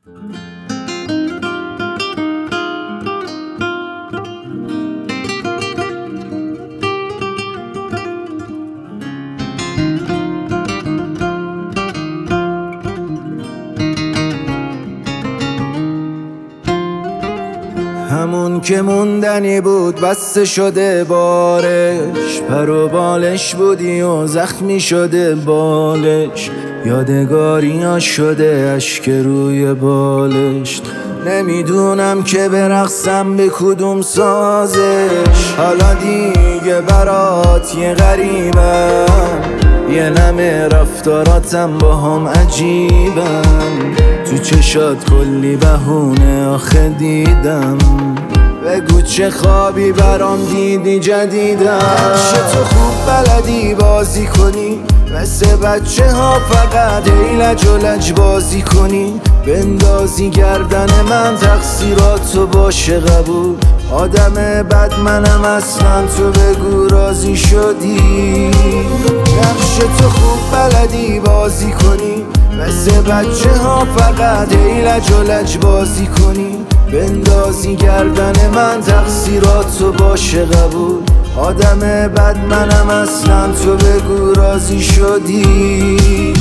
همون که موندنی بود بسته شده بارش، پر و بالش بودی و زخمی شده بالش، یادگاری ها شده اشک روی بالش. نمیدونم که برقصم به کدوم سازش، حالا دیگه برات یه غریبم، یه نمه رفتاراتم با هم عجیبم، تو چشات کلی بهونه آخه دیدم. بگو چه خوابی برام دیدی جدیدم، چه تو خوب بلدی بازی کنی مثل بچه ها، فقط ایلج و لج بازی کنی، بندازی گردن من تقصیراتو باشه قبول. آدم بد منم اصلا، تو بگو راضی شدی. نقش تو خوب بلدی بازی کنی مثل بچه ها، فقط ایلج و لج بازی کنی، بندازی گردن من تقصیراتو باشه قبول. آدم بد منم اصلا، تو بگو راضی شدی.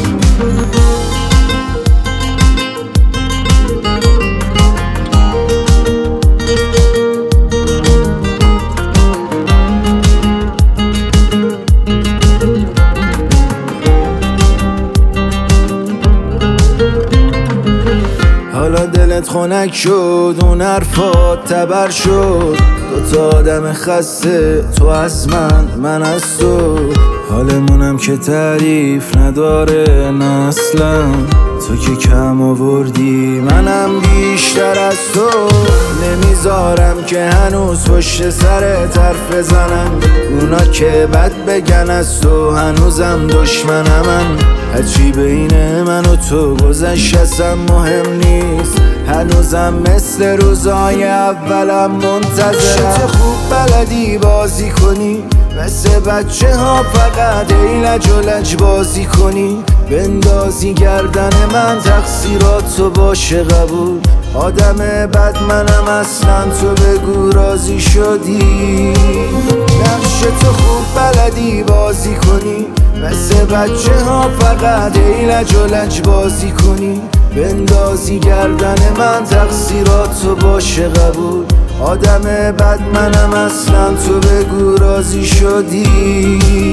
حالا دلت خنک شد، اون حرفات تبر شد، دوتا آدم خسته، تو از من از تو. حالمونم که تعریف نداره نه اصلا، تو که کم آوردی منم بیشتر از تو. نمیذارم که هنوز پشت سرت حرف بزنن، اونا که بد بگن از تو هنوزم دشمنمن. هرچی بین من و تو گذشت اصلا مهم نیست، هنوزم مثل روزای اولم منتظرم. چه خوب بلدی بازی کنی مثل بچه ها، فقط ایلج و لج بازی کنی، بندازی گردن من تقصیراتو باشه قبول. آدم بد منم اصلا، تو بگو راضی شدی. نقش تو خوب بلدی بازی کنی مثل بچه ها، فقط ایلج و لج بازی کنی، بندازی گردن من تقصیراتو باشه قبول. آدم بد منم اصلا، تو بگو راضی شدی.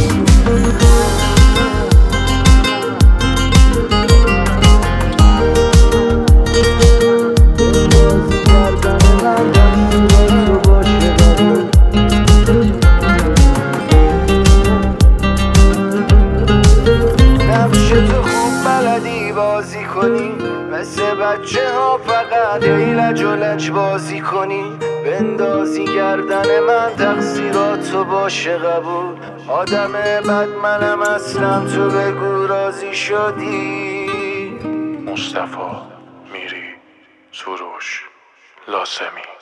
بازی کنی مثل بچه ها، فقط ایلج و لج بازی کنی، بندازی گردن من تقصیراتو باشه قبول. آدم بد منم اصلا، تو بگو راضی شدی. مصطفی میری، سروش، لاسمی.